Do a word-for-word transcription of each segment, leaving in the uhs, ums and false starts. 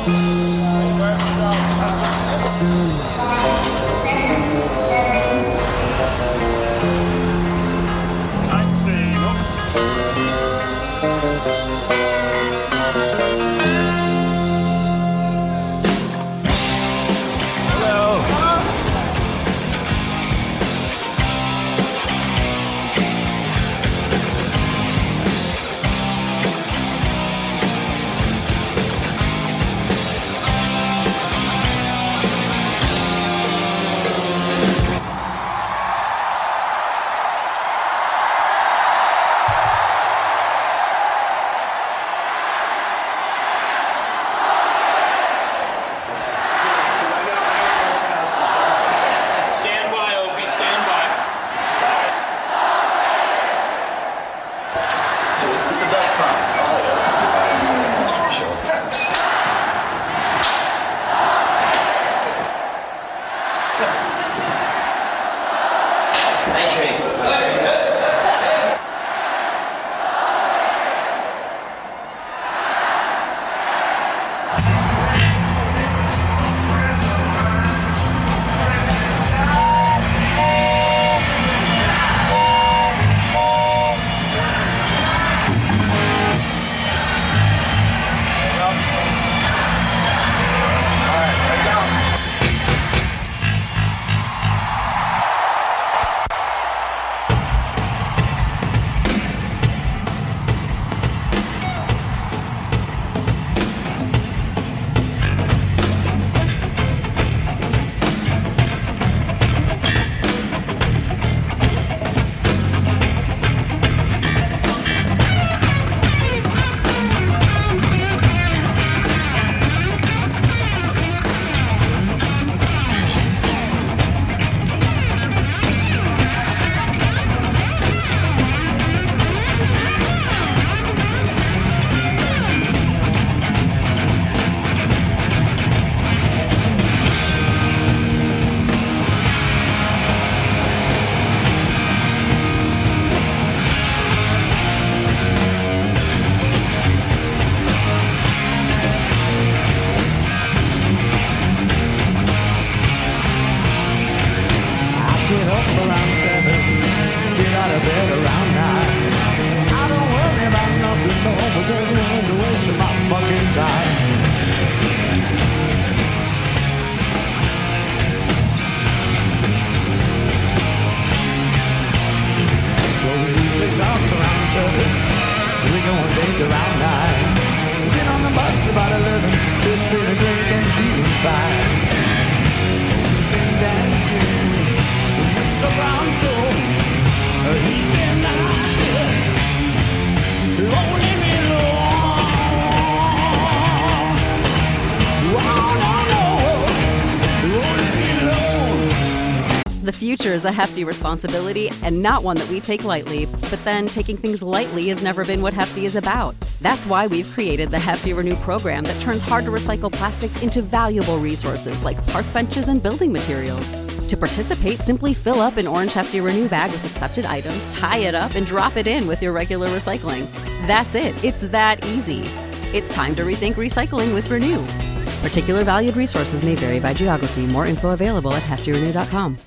The future is a hefty responsibility and not one that we take lightly, but then taking things lightly has never been what Hefty is about. That's why we've created the Hefty Renew program that turns hard-to-recycle plastics into valuable resources like park benches and building materials. To participate, simply fill up an orange Hefty Renew bag with accepted items, tie it up, and drop it in with your regular recycling. That's it. It's that easy. It's time to rethink recycling with Renew. Particular valued resources may vary by geography. More info available at hefty renew dot com.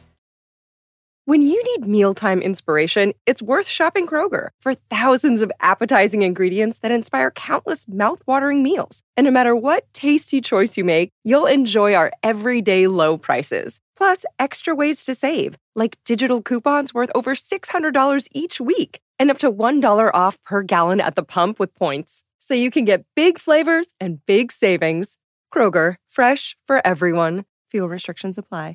When you need mealtime inspiration, it's worth shopping Kroger for thousands of appetizing ingredients that inspire countless mouth-watering meals. And no matter what tasty choice you make, you'll enjoy our everyday low prices. Plus, extra ways to save, like digital coupons worth over six hundred dollars each week and up to one dollar off per gallon at the pump with points. So you can get big flavors and big savings. Kroger, fresh for everyone. Fuel restrictions apply.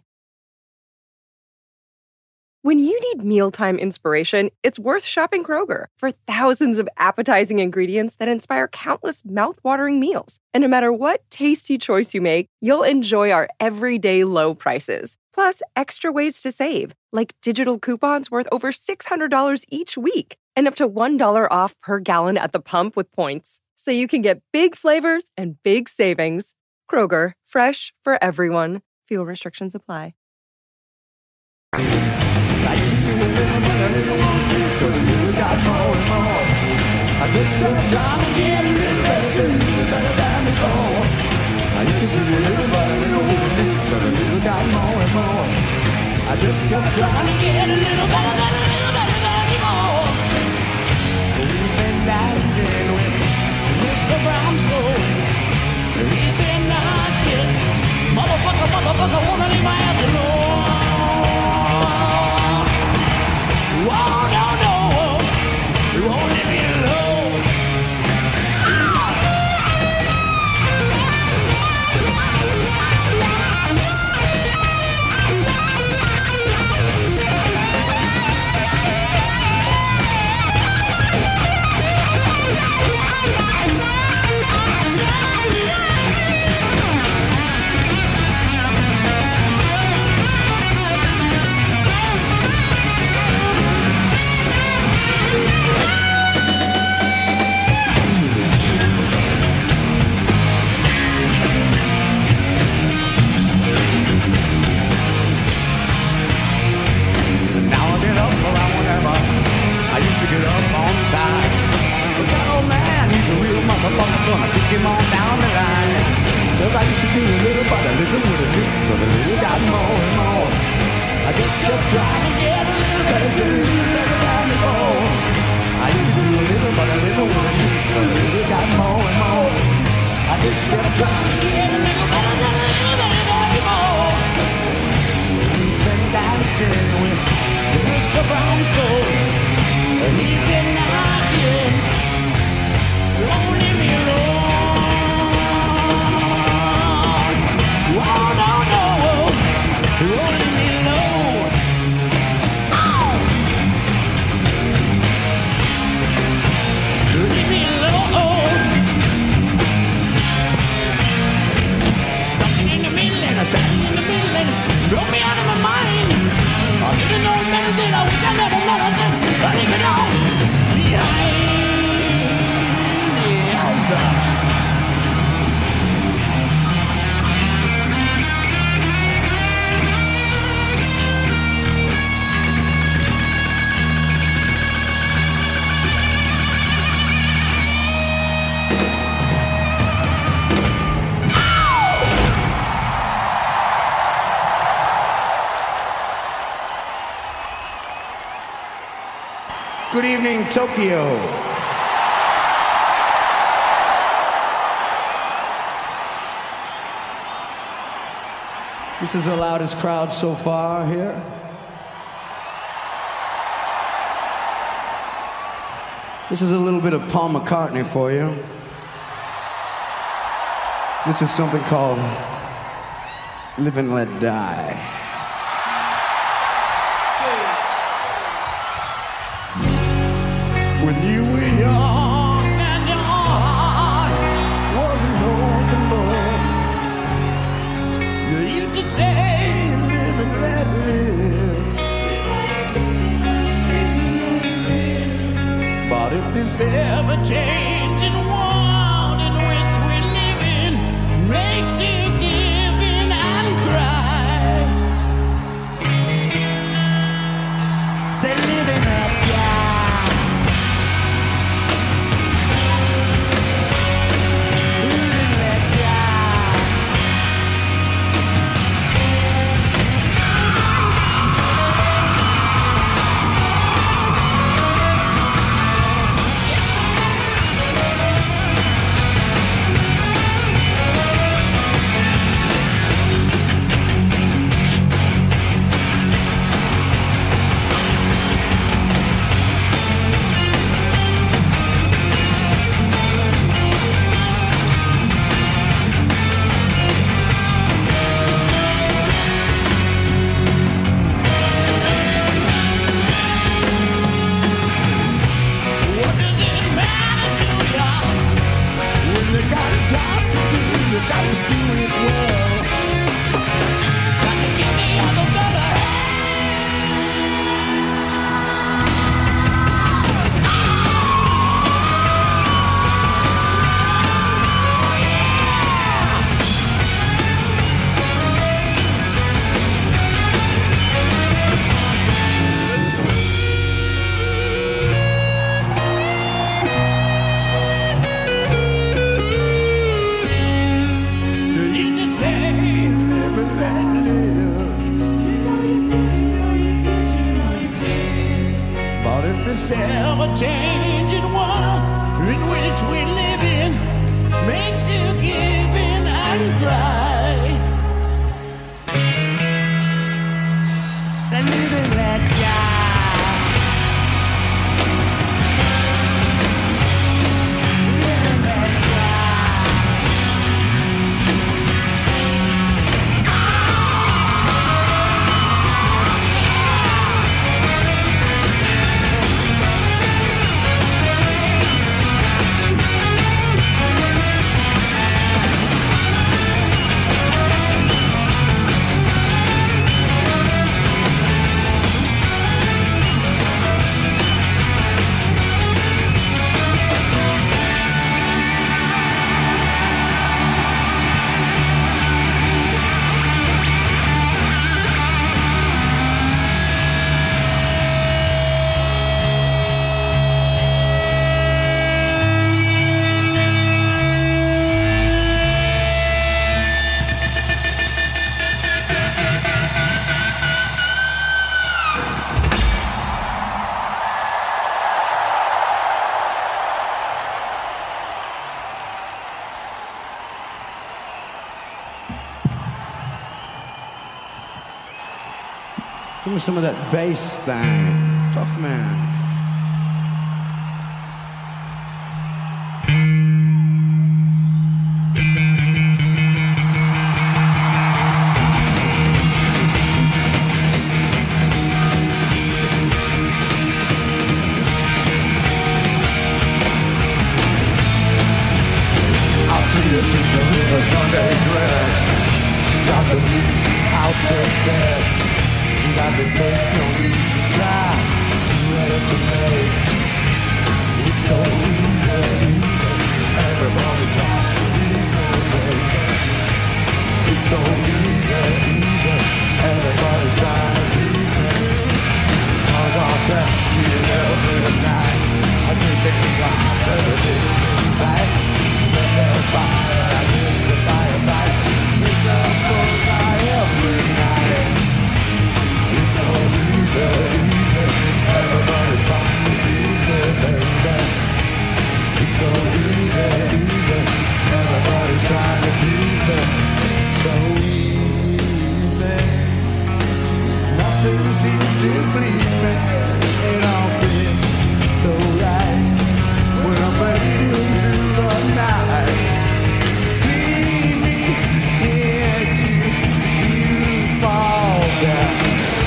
When you need mealtime inspiration, it's worth shopping Kroger for thousands of appetizing ingredients that inspire countless mouth-watering meals. And no matter what tasty choice you make, you'll enjoy our everyday low prices. Plus, extra ways to save, like digital coupons worth over six hundred dollars each week and up to one dollar off per gallon at the pump with points. So you can get big flavors and big savings. Kroger, fresh for everyone. Fuel restrictions apply. So you got more and more. I just said, John, get rid of it, better than before. used to be a little but a little bit, so a little got more and more. I just kept trying to get a little better than a little better than anymore. We've been dancing with Mister Brownstone. We've been knocking. Motherfucker, motherfucker, wanna leave my ass alone. Whoa, no, no, you won't leave me alone. Get up on time. But that old man, he's a real motherfucker, gonna kick him on down the line. Cause I used to be a little, but a little with a bit, so the little got more and more. I just kept trying to get a little better, so a little better than before. I used to be a little, but a little with a bit, so the little got more and more. I just kept trying to get a little better than a little better than before. We've been dancing with Mister Brownstone. And he's been knocking, won't leave me alone. Oh, no, no, won't leave me alone. Oh. Leave me alone. Stuck in the middle and I'm stuck in the middle and broke me out of my mind. I didn't know meditate, I wish I never meditated. I leave it all behind the outside. Good evening, Tokyo. This is the loudest crowd so far here. This is a little bit of Paul McCartney for you. This is something called Live and Let Die. When you were young and your heart wasn't open, Lord, you used to say, live and let live. But if this ever-changing world in which we're living makes you give in and cry, say live and let die. changing world in which we live in makes you give in and cry. So live and let die. Give me some of that bass thing. Tough man. I'll see her since the river Sunday grass. She's got the blues out so fast. Got to take no need to try, ready to make. It's so easy, everybody's on the easy way. It's so easy, everybody's trying to please me. Cause I'll bet you every night. I think they can got everything inside. Let the fire, I miss the firefight. It's the bullseye every night. It's so easy, easy. Everybody's trying to please me, baby. It's so easy, easy. Everybody's trying to please me. So easy. Nothing seems to please me. It all feels so right. When I'm ready to the night. See me, hit you, you fall down.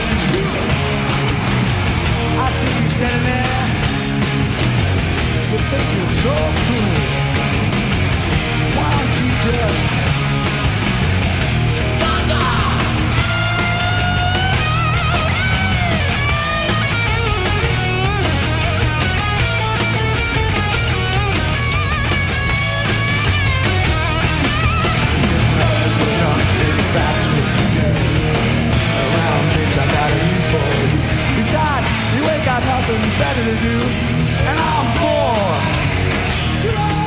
Standing there, you think you're so cool. Why don't you just thunder? Around bitch, I got a use for you. Besides, you ain't got nothing better to do, and I'm bored.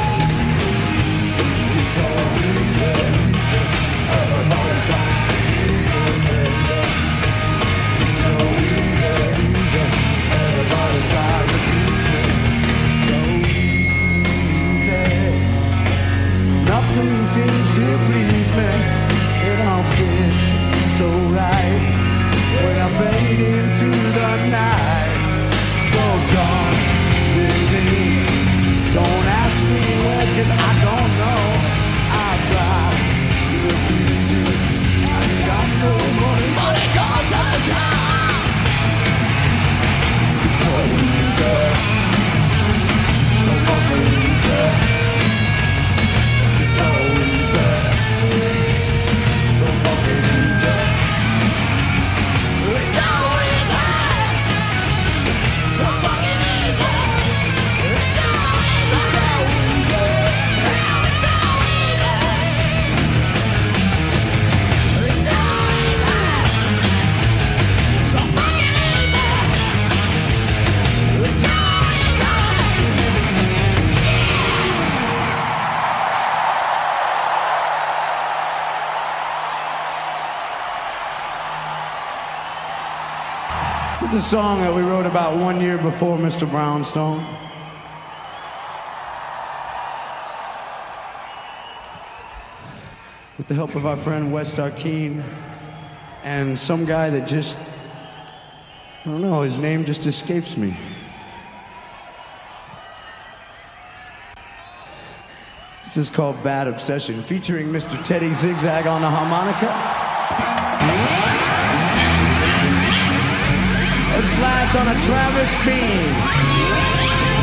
is the song that we wrote about one year before Mister Brownstone. With the help of our friend Wes Arkeen and some guy that just, I don't know, his name just escapes me. This is called Bad Obsession, featuring Mister Teddy Zigzag on the harmonica. Ed Slash on a Travis Bean.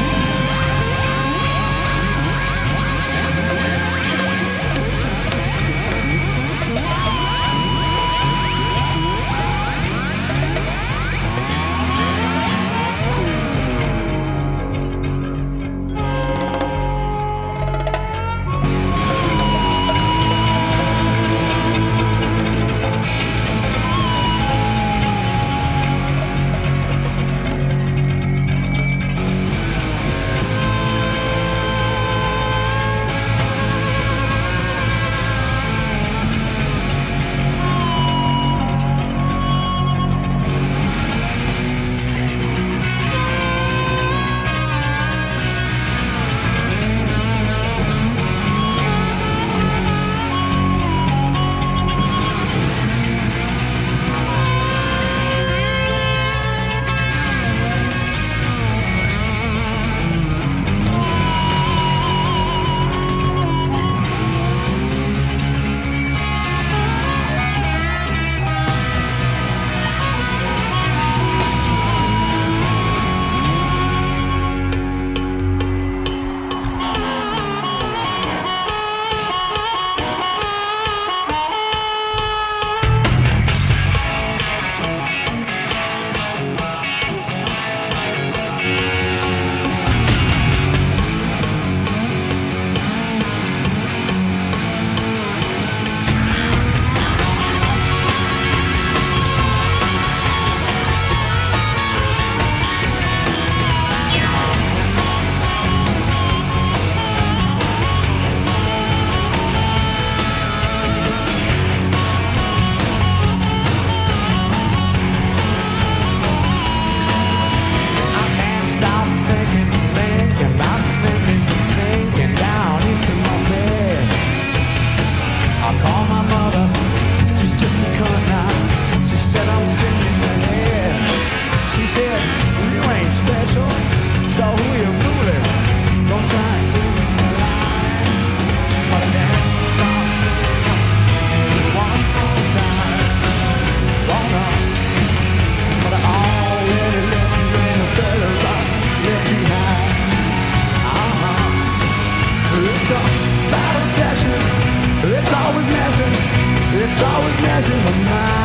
It's always messing with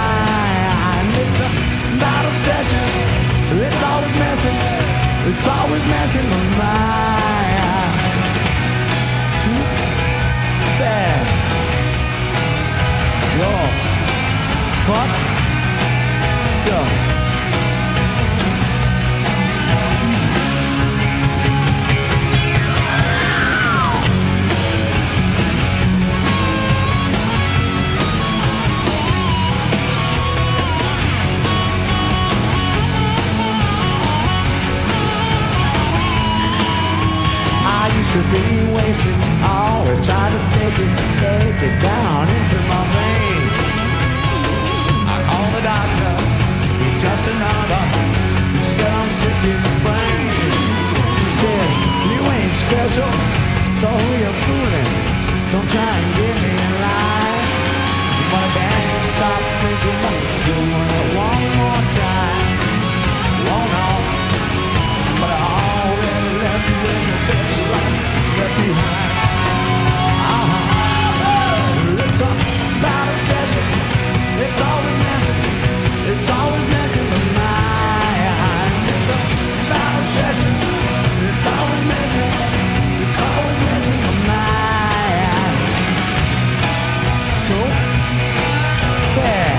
mine. It's a bad obsession. It's always messing. It's always messing with mine. Too bad. You're fucked up. To be wasted, always try to take it, take it down into my vein. I call the doctor, he's just another. He said I'm sick in the brain. He said, you ain't special, so who you fooling? Don't try and get me in line. But I can't stop thinking of doing it one more time. Oh no, but I already left you in the bed right behind. Uh-huh. It's a bad obsession. It's always messing. It's always messing with mine. It's a bad obsession. It's always messing. It's always messing with mine. So bad.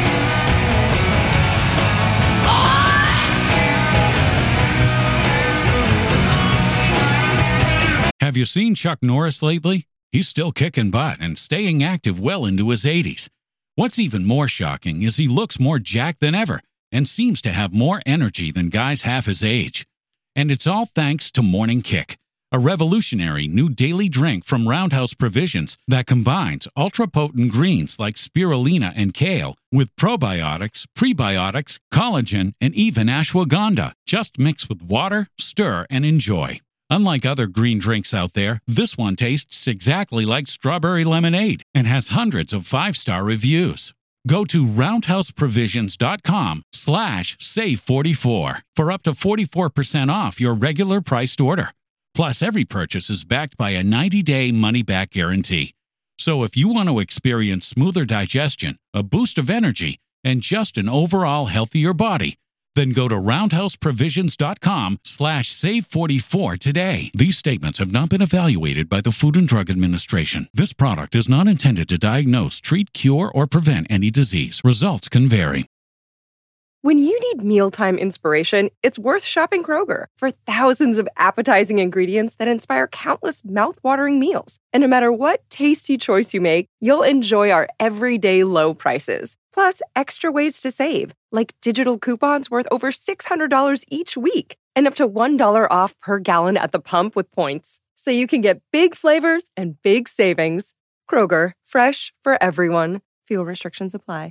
Have you seen Chuck Norris lately? He's still kicking butt and staying active well into his eighties. What's even more shocking is he looks more jacked than ever, and seems to have more energy than guys half his age. And it's all thanks to Morning Kick, a revolutionary new daily drink from Roundhouse Provisions that combines ultra-potent greens like spirulina and kale with probiotics, prebiotics, collagen, and even ashwagandha. Just mix with water, stir, and enjoy. Unlike other green drinks out there, this one tastes exactly like strawberry lemonade and has hundreds of five-star reviews. Go to roundhouseprovisions.com slash save 44 for up to forty-four percent off your regular priced order. Plus, every purchase is backed by a ninety-day money-back guarantee. So if you want to experience smoother digestion, a boost of energy, and just an overall healthier body, then go to roundhouseprovisions.com slash save 44 today. These statements have not been evaluated by the Food and Drug Administration. This product is not intended to diagnose, treat, cure, or prevent any disease. Results can vary. When you need mealtime inspiration, it's worth shopping Kroger for thousands of appetizing ingredients that inspire countless mouth-watering meals. And no matter what tasty choice you make, you'll enjoy our everyday low prices. Plus, extra ways to save, like digital coupons worth over six hundred dollars each week and up to one dollar off per gallon at the pump with points. So you can get big flavors and big savings. Kroger, fresh for everyone. Fuel restrictions apply.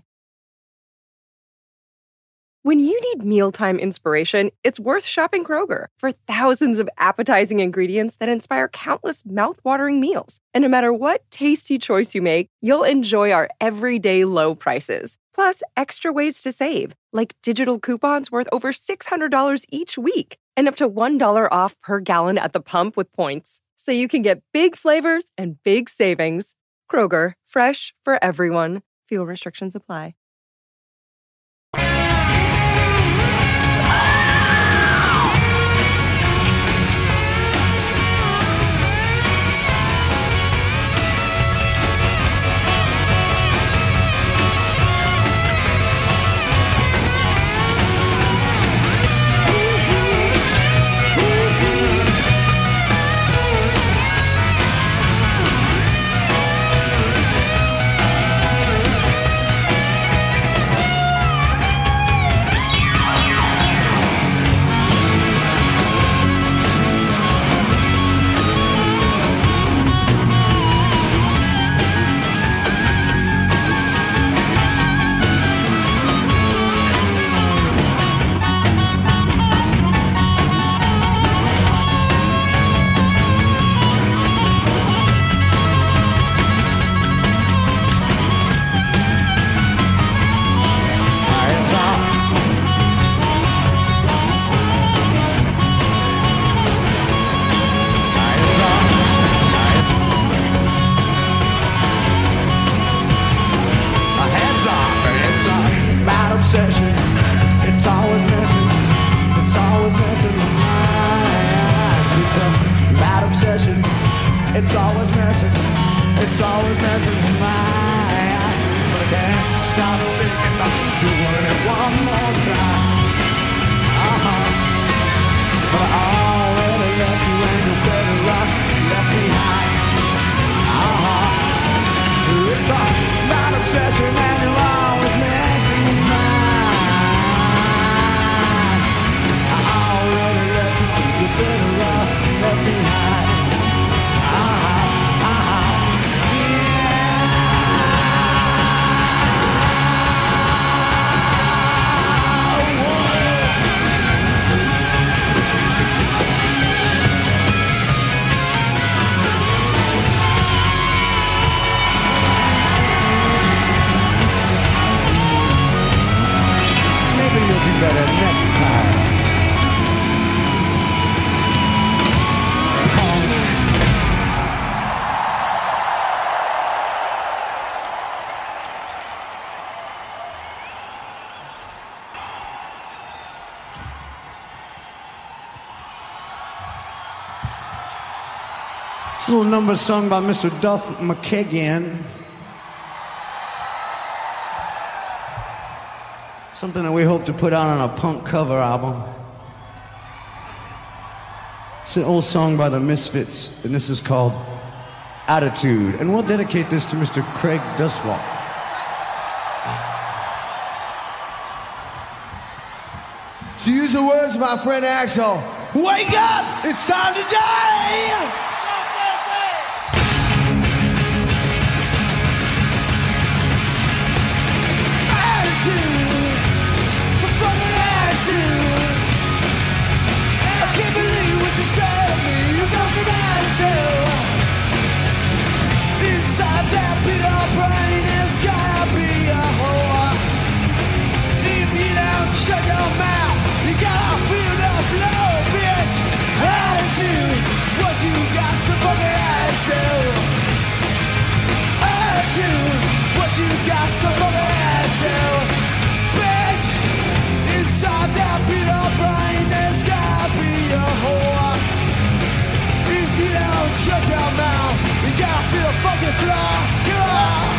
When you need mealtime inspiration, it's worth shopping Kroger for thousands of appetizing ingredients that inspire countless mouth-watering meals. And no matter what tasty choice you make, you'll enjoy our everyday low prices. Plus, extra ways to save, like digital coupons worth over six hundred dollars each week and up to one dollar off per gallon at the pump with points. So you can get big flavors and big savings. Kroger, fresh for everyone. Fuel restrictions apply. This little number sung by Mister Duff McKagan. Something that we hope to put out on a punk cover album. It's an old song by the Misfits, and this is called Attitude. And we'll dedicate this to Mister Craig Duswalt. the words of my friend Axel. Wake up! It's time to die! Attitude! Some fucking attitude! I can't believe what you said to me. You got some attitude! Inside that beat up brain there's gotta be a whore. If you don't shut your mouth, you gotta feel the flow, bitch. Attitude, what you got, some fucking attitude. Attitude, what you got, some fucking attitude. Bitch, inside that beat up brain there's gotta be a whore. If you don't shut your mouth, you gotta feel the fucking flow. Yeah.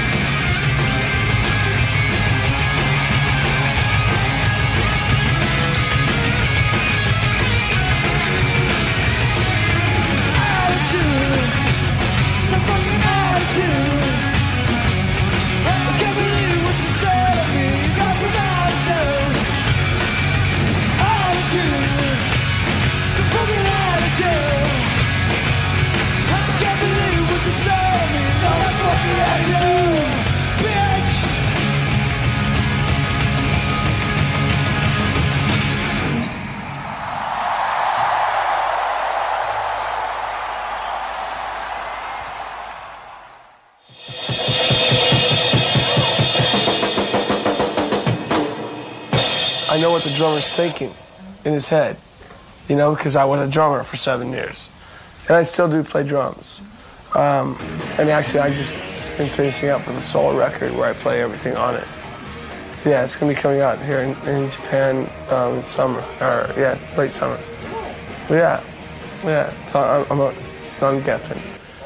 I know what the drummer's thinking in his head, you know, because I was a drummer for seven years. And I still do play drums. Um, and actually, I just been finishing up with a solo record where I play everything on it. Yeah, it's going to be coming out here in, in Japan um, in summer, or yeah, late summer. But yeah, yeah, so I'm, I'm a, on Geffen.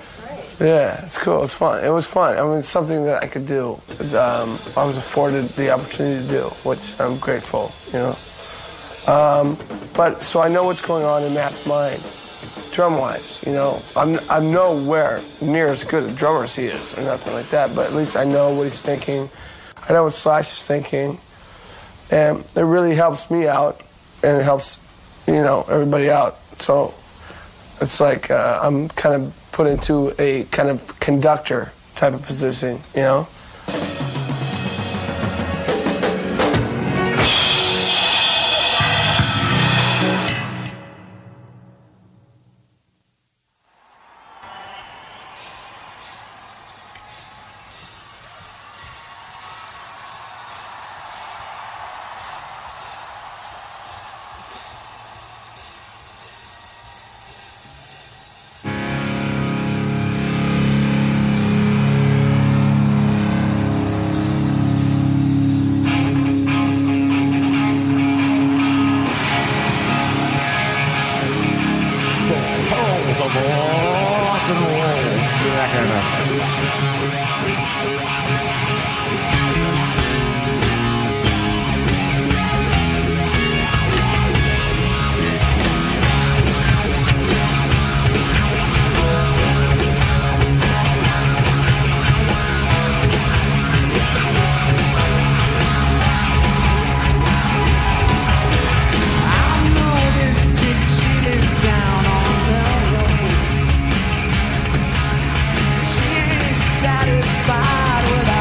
Yeah, it's cool, it's fun. It was fun. I mean, it's something that I could do. Um, I was afforded the opportunity to do, which I'm grateful, you know. Um, but, so I know what's going on in Matt's mind, drum-wise, you know. I'm, I'm nowhere near as good a drummer as he is, or nothing like that, but at least I know what he's thinking. I know what Slash is thinking. And it really helps me out, and it helps, you know, everybody out. So it's like uh, I'm kind of put into a kind of conductor type of position, you know? Satisfied with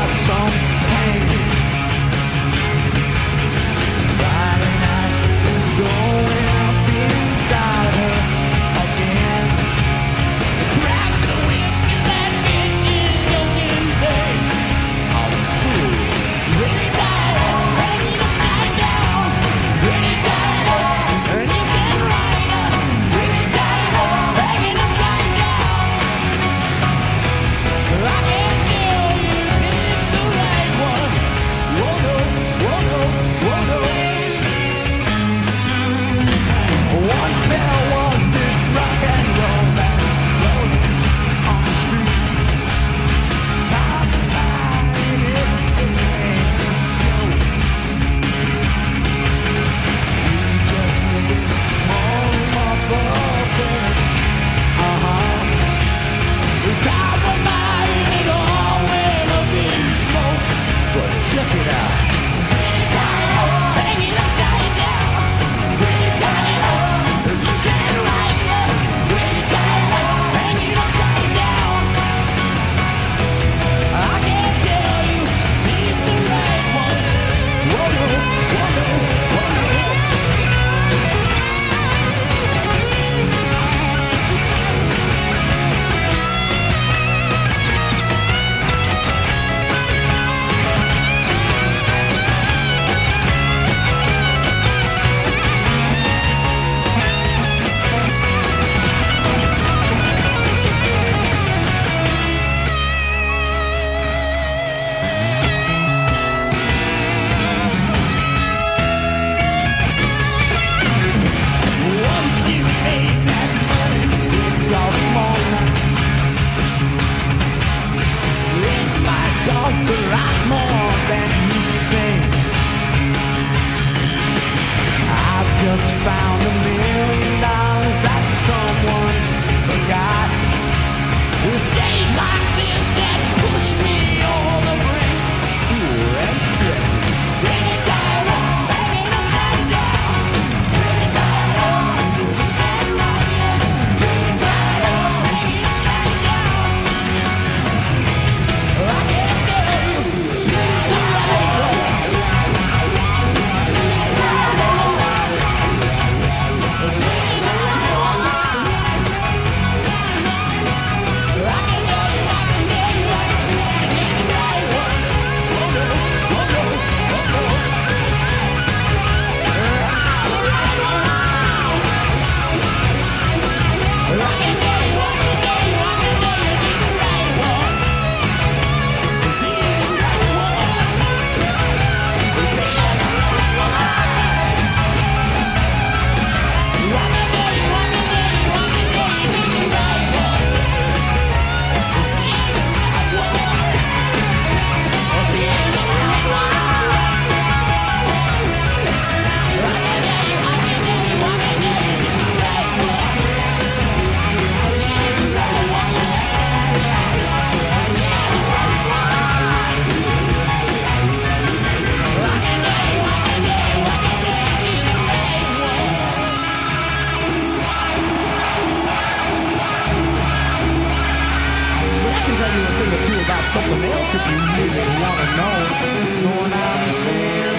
something else if you really want to know. Know what I'm saying?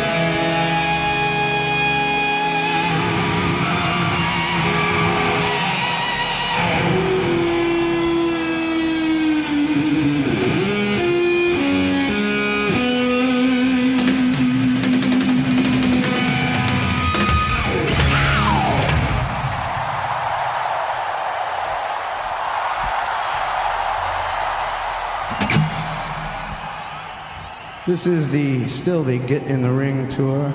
This is the still the Get in the Ring tour.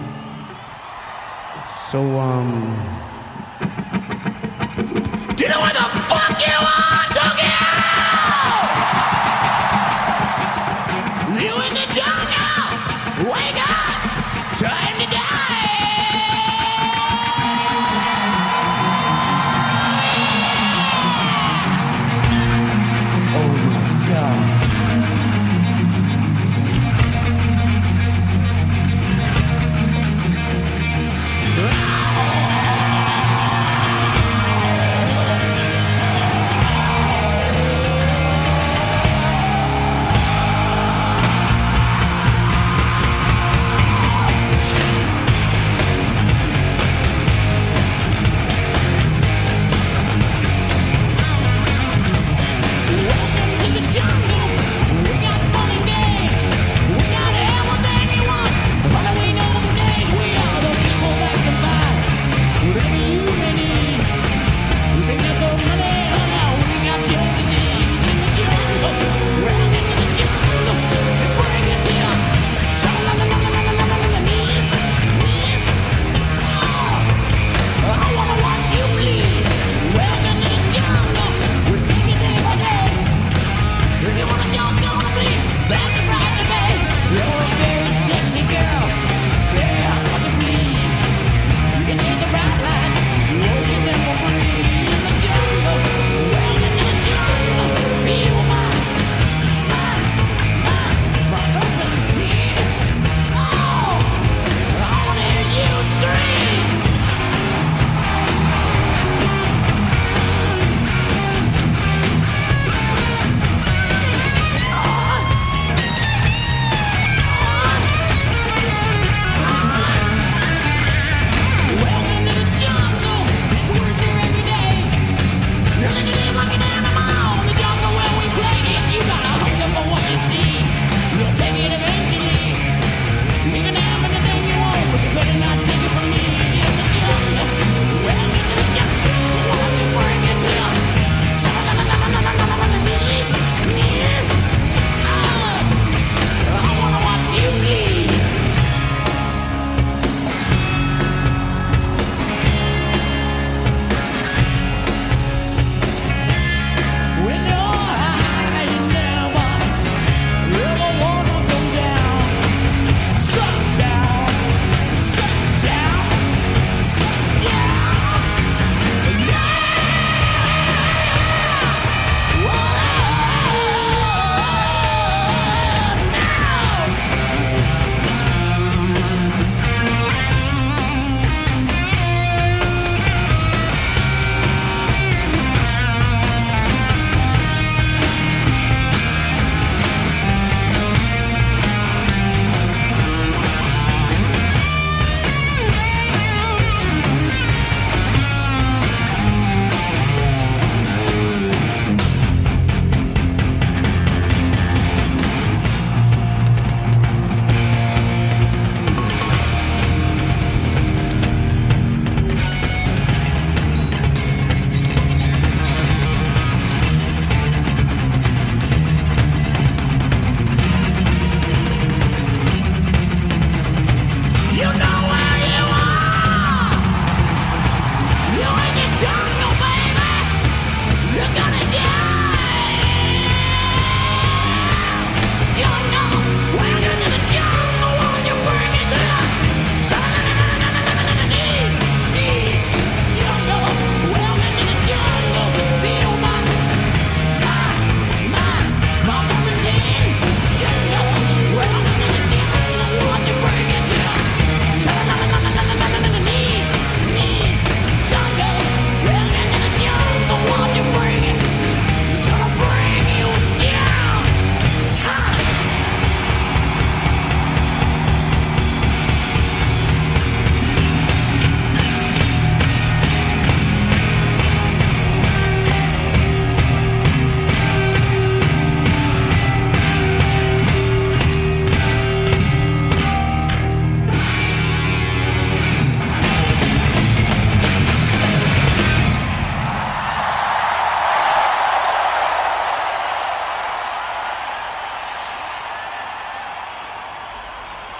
So um do you know where the fuck you are, Tokyo? You in the jungle. Wake up. Time to die. Oh my God. Ah!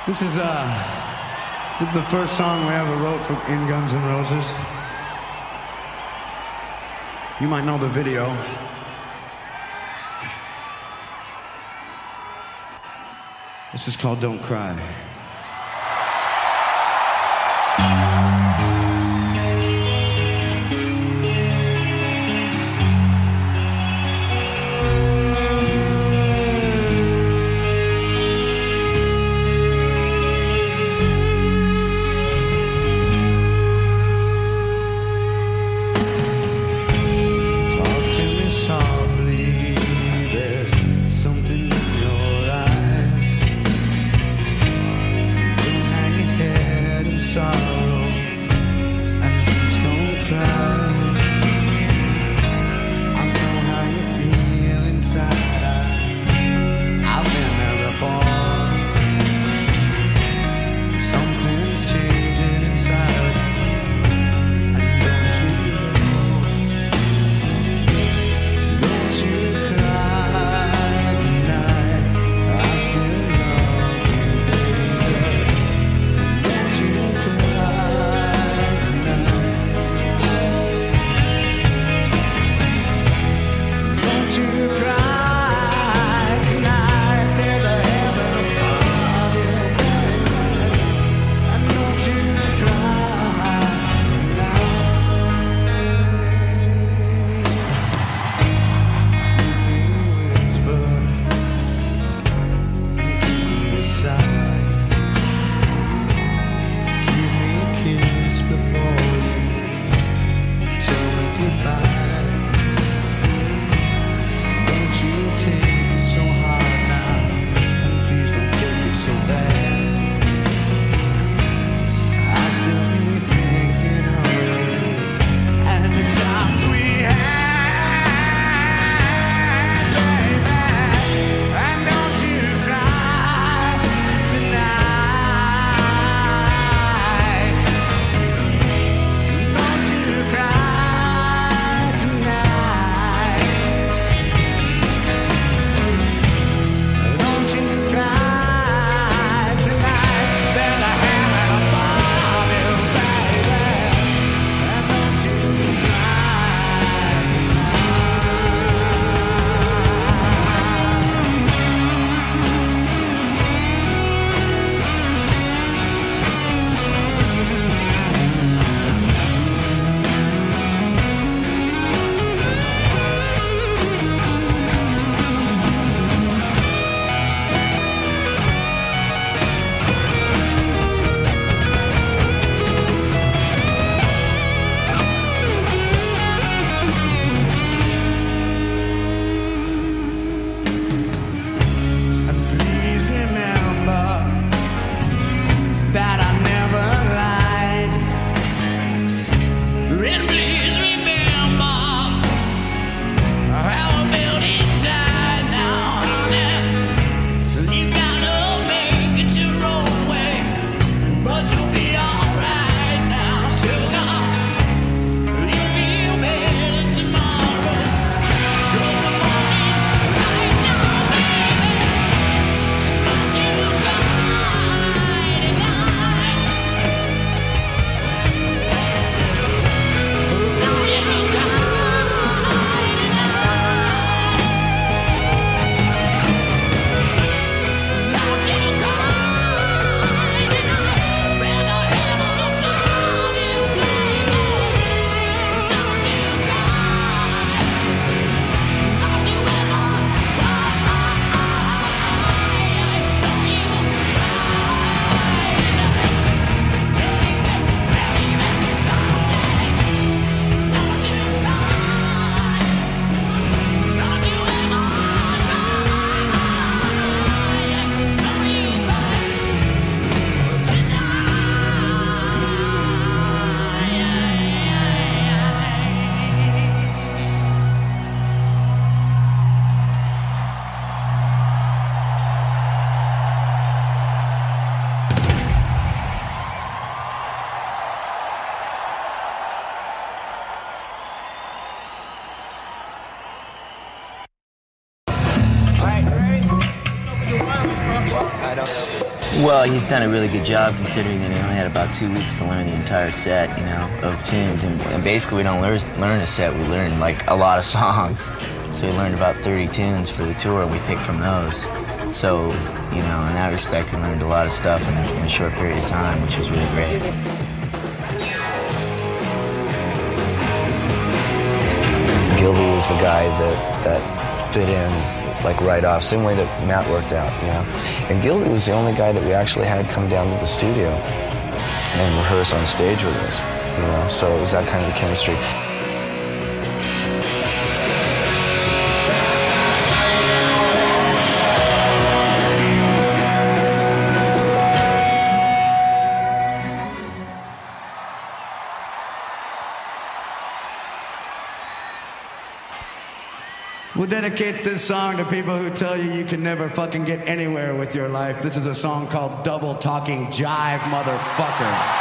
This is uh, this is the first song we ever wrote for In Guns N' Roses. You might know the video. This is called Don't Cry. Well, he's done a really good job considering that he only had about two weeks to learn the entire set, you know, of tunes. And, and basically, we don't learn, learn a set, we learn, like, a lot of songs. So we learned about thirty tunes for the tour, and we picked from those. So, you know, in that respect, we learned a lot of stuff in a, in a short period of time, which was really great. Gilby was the guy that, that fit in, like, right off, same way that Matt worked out, you know. And Gilby was the only guy that we actually had come down to the studio and rehearse on stage with us, you know, so it was that kind of a chemistry. We'll dedicate this song to people who tell you you can never fucking get anywhere with your life. This is a song called Double Talking Jive, Motherfucker.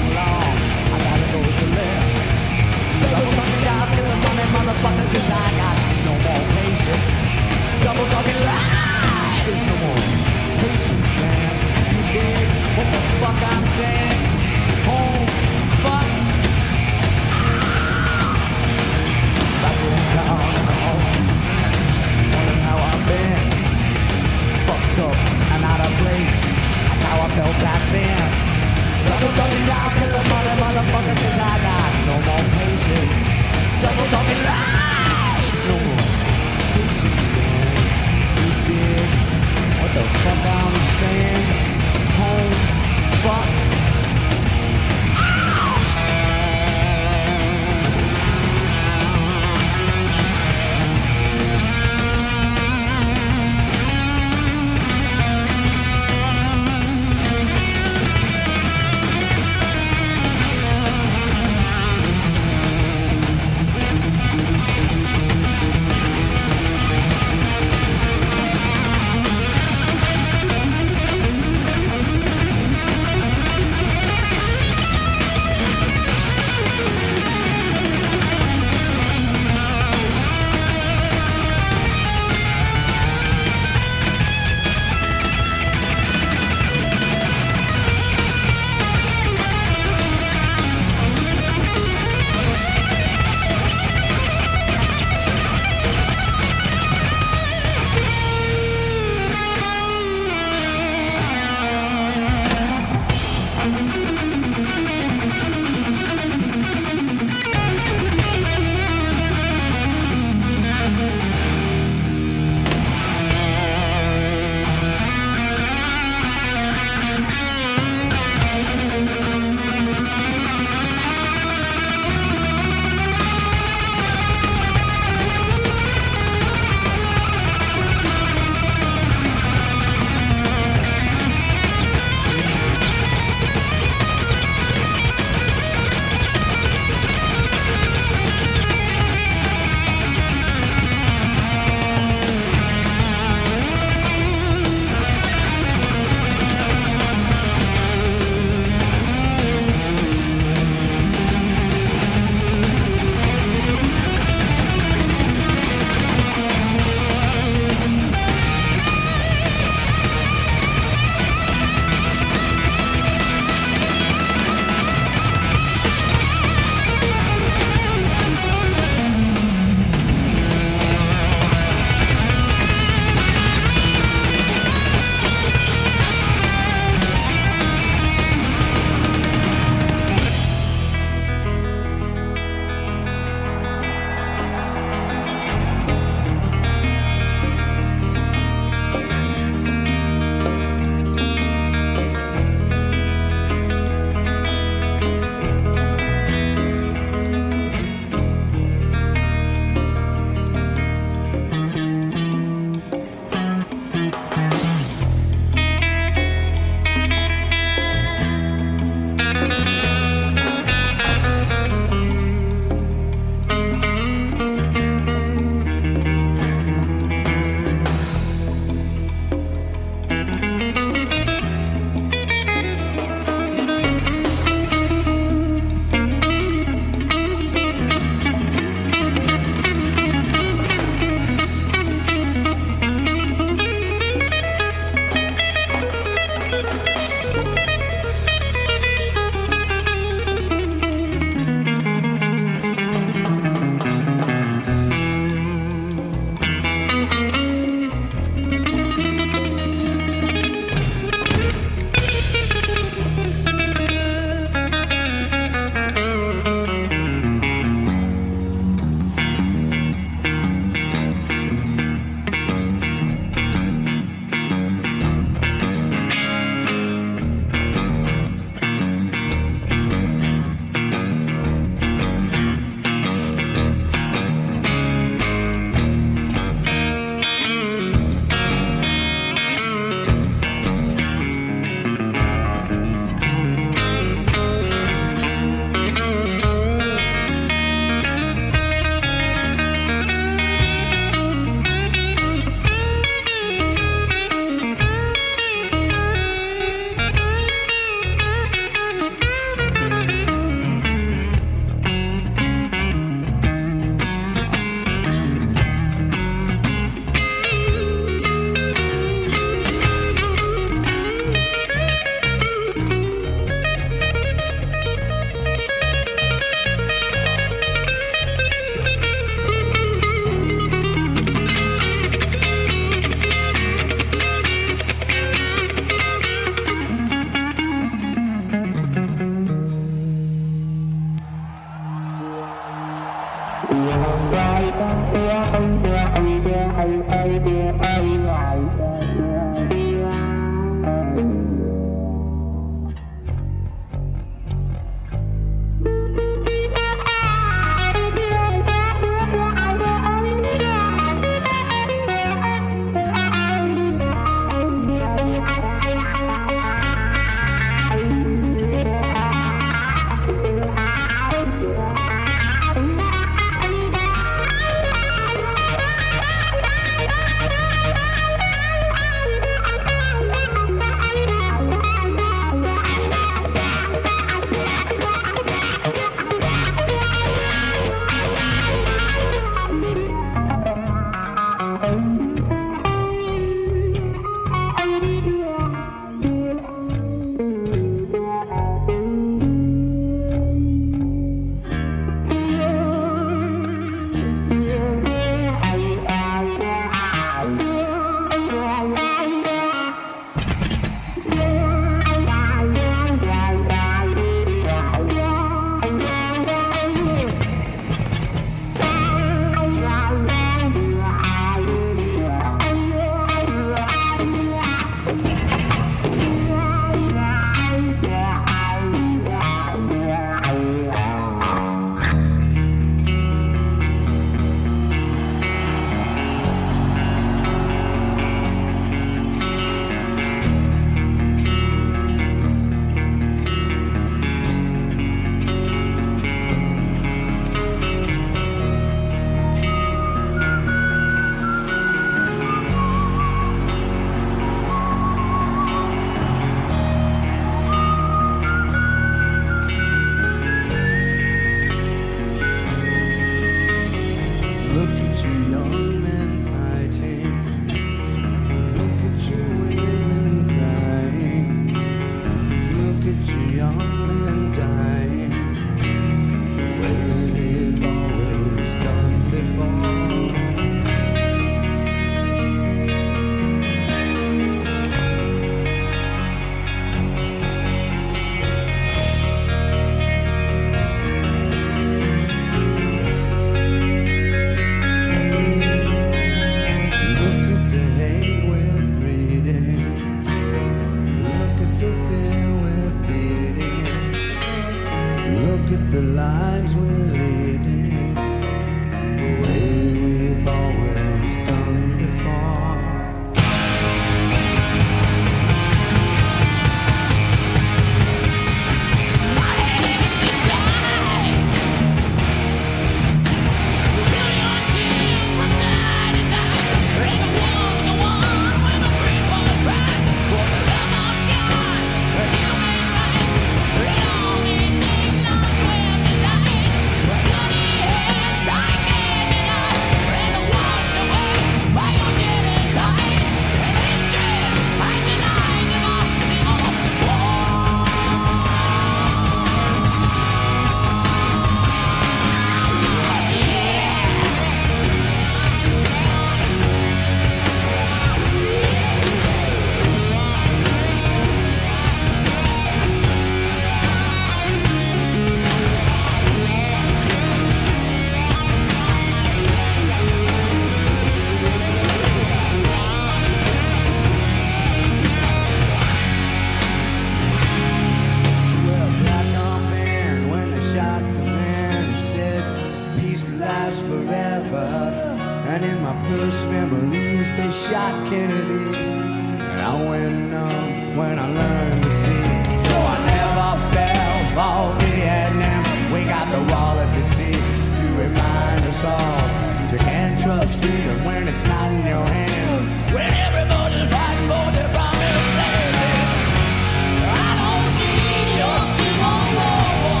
I went numb when I learned to see. So I never fell for Vietnam. We got the wall of deceit to remind us all. You can't trust even when it's not in your hands. When everybody's fighting for their promised land. I don't need your civil war.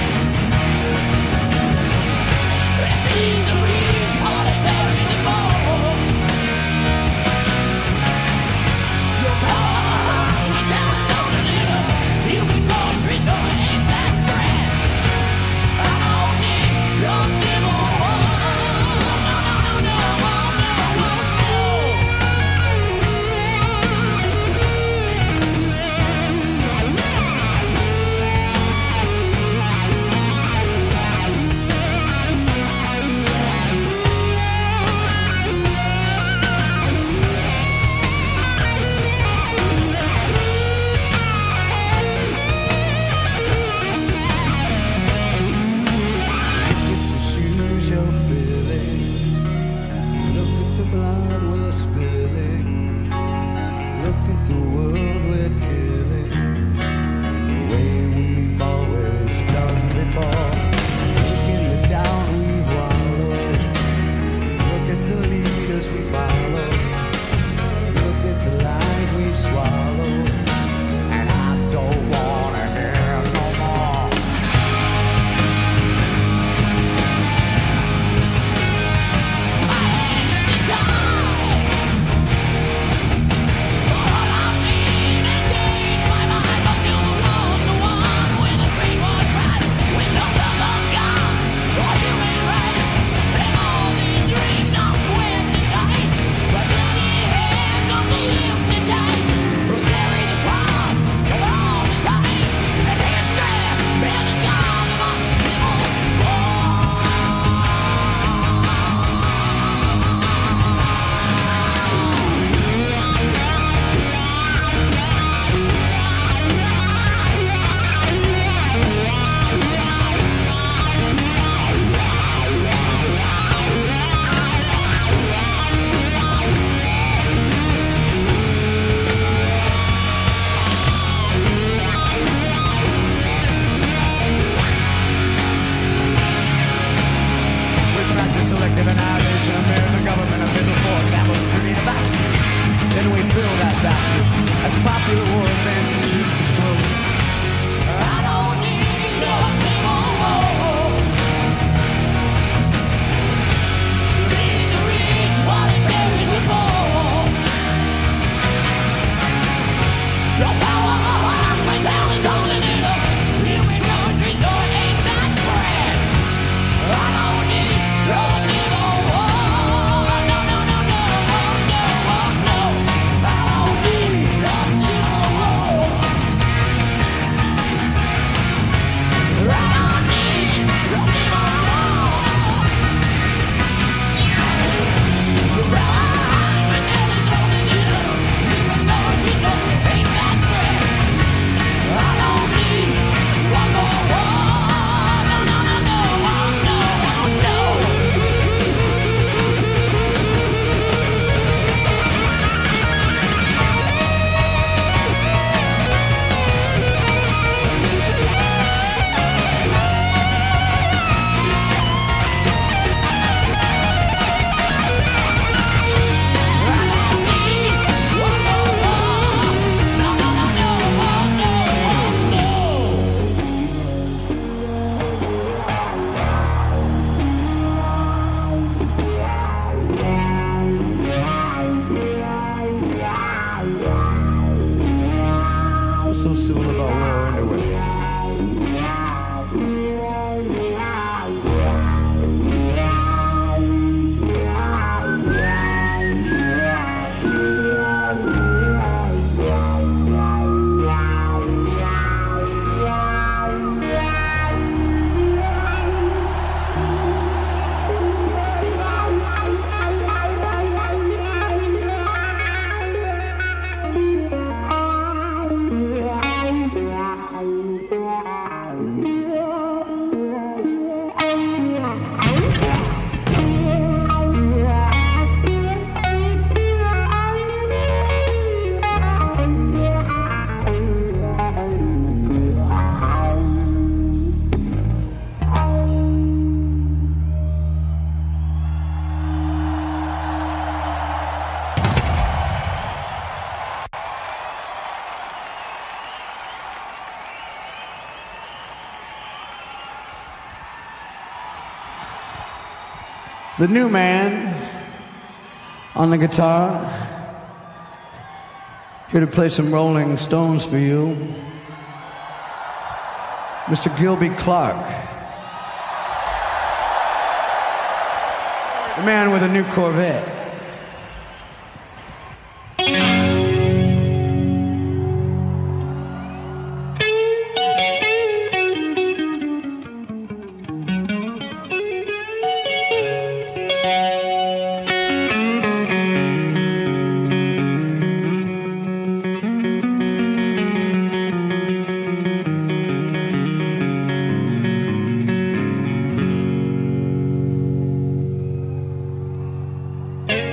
It means the reach all it buries the ball. Your power was down something in a human country, so it ain't that grand. I don't need your civil war. the new man on the guitar, here to play some Rolling Stones for you, Mister Gilby Clarke, the man with a new Corvette. Thank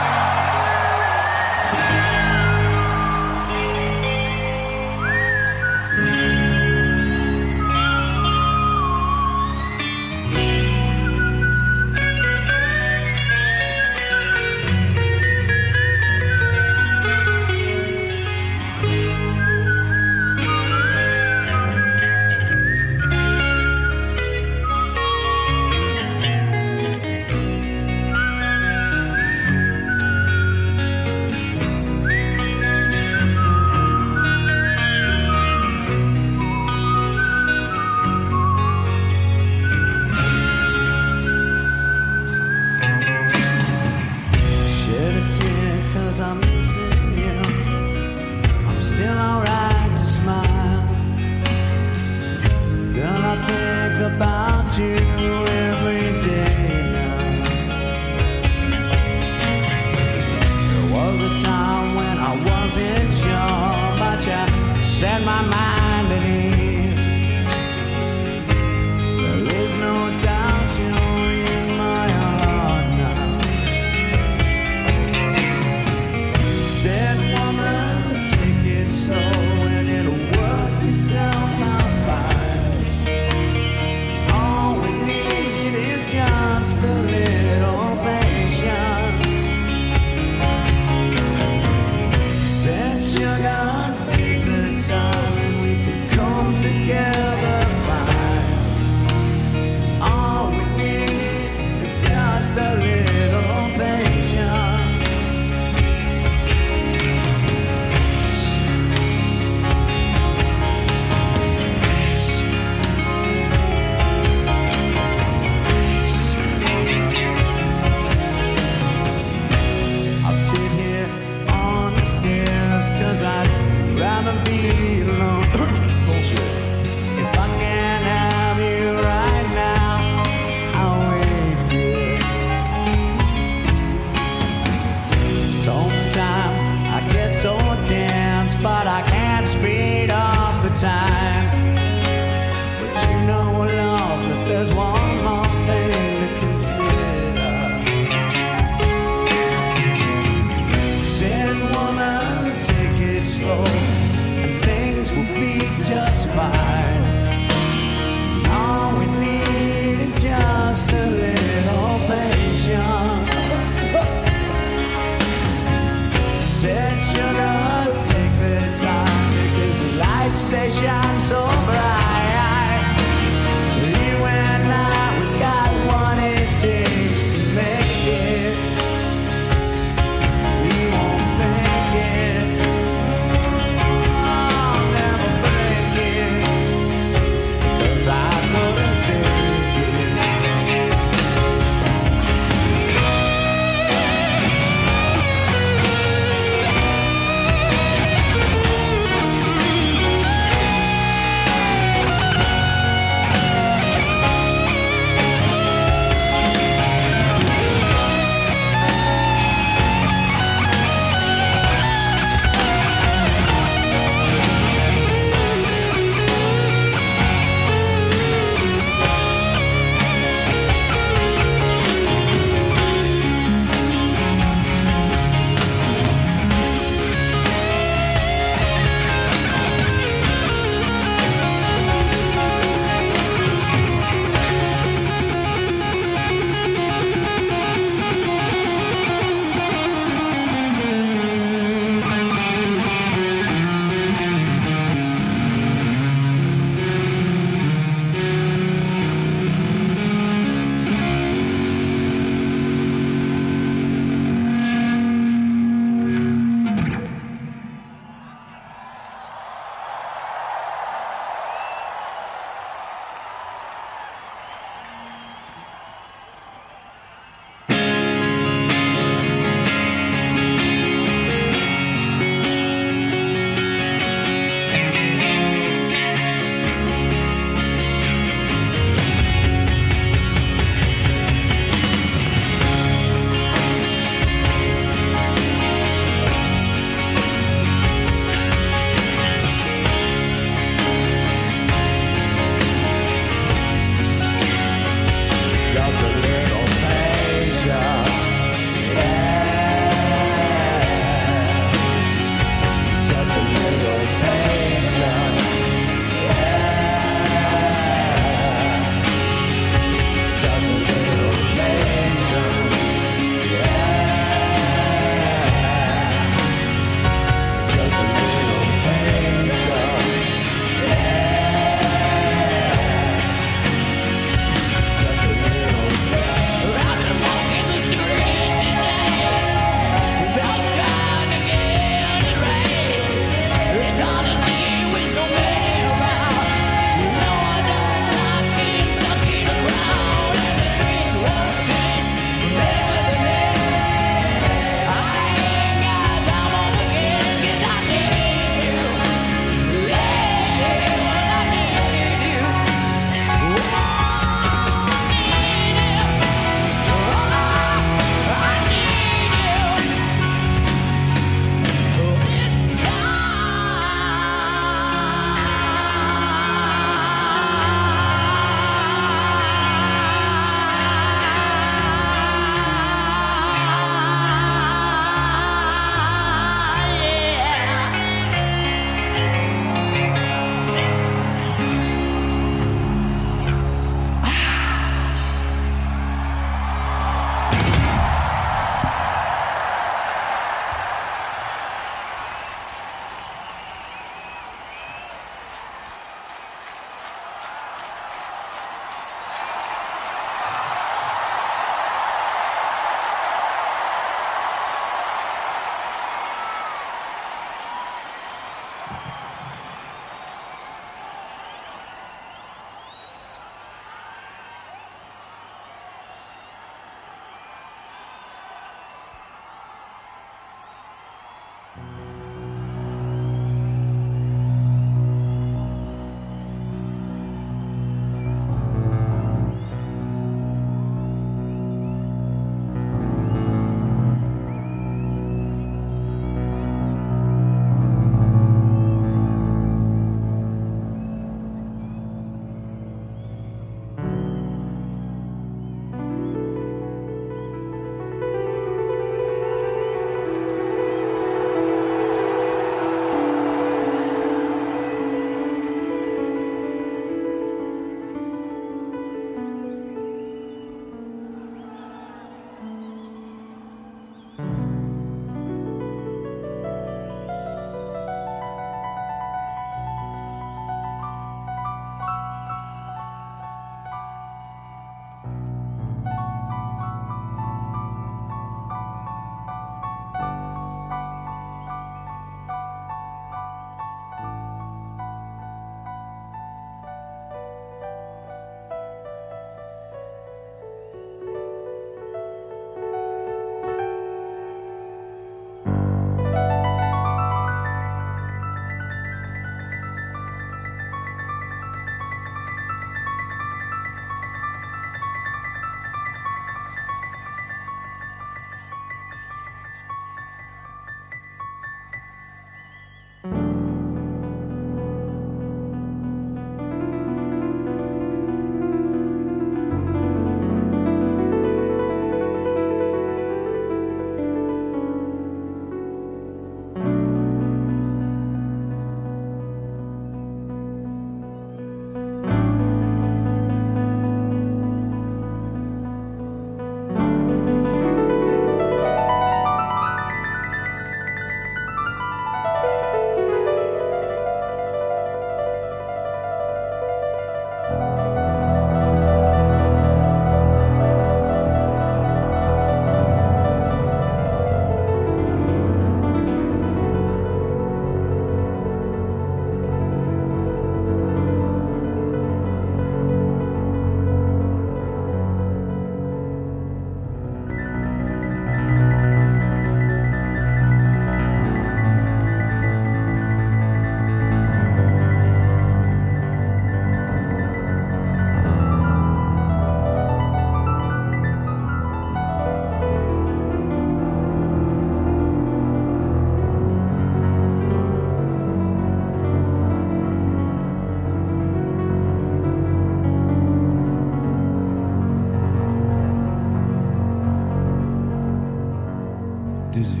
dizzy.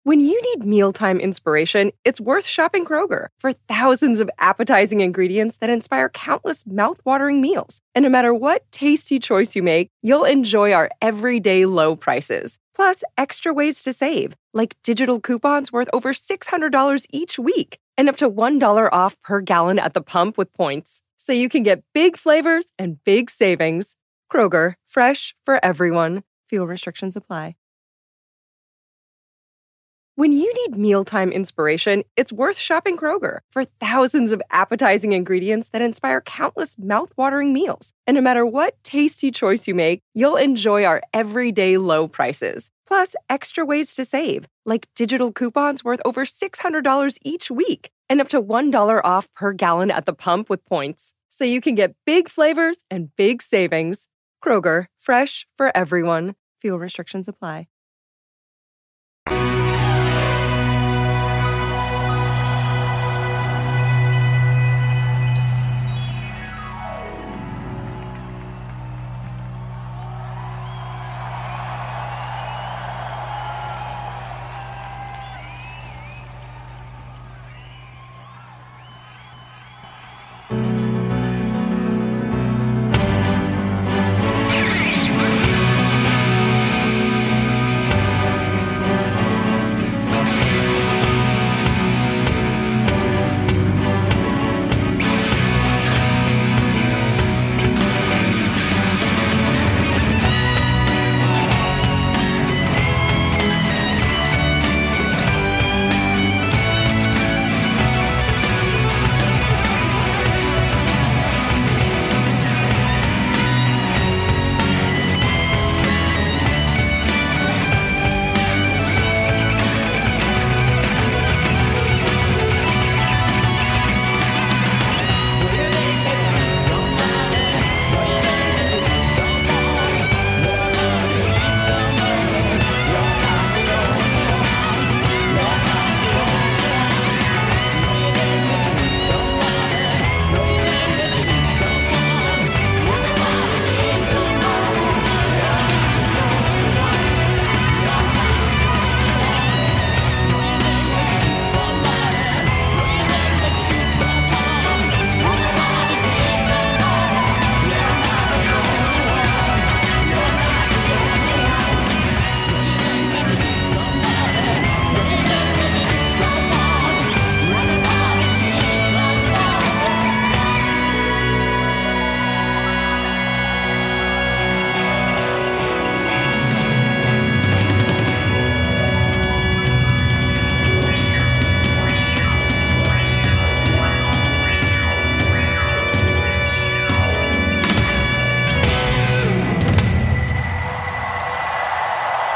When you need mealtime inspiration, it's worth shopping Kroger for thousands of appetizing ingredients that inspire countless mouth-watering meals. And no matter what tasty choice you make, you'll enjoy our everyday low prices. Plus, extra ways to save, like digital coupons worth over six hundred dollars each week and up to one dollar off per gallon at the pump with points. So you can get big flavors and big savings. Kroger, fresh for everyone. Fuel restrictions apply. When you need mealtime inspiration, it's worth shopping Kroger for thousands of appetizing ingredients that inspire countless mouth-watering meals. And no matter what tasty choice you make, you'll enjoy our everyday low prices. Plus, extra ways to save, like digital coupons worth over six hundred dollars each week and up to one dollar off per gallon at the pump with points. So you can get big flavors and big savings. Kroger, fresh for everyone. Fuel restrictions apply.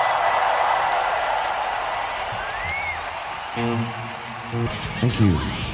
Thank you.